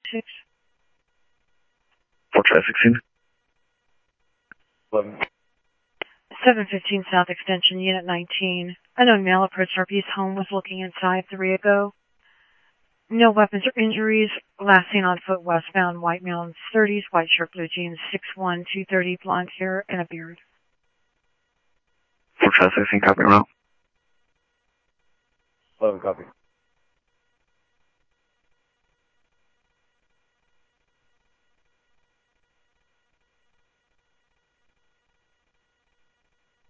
6. For traffic scene. 11. 715 South Extension, Unit 19. Unknown male approached RP's home, was looking inside 3 ago. No weapons or injuries. Last seen on foot westbound, white male in his 30s, white shirt, blue jeans, 6'1", 230, blonde hair, and a beard. For traffic scene, copy route. 11, copy.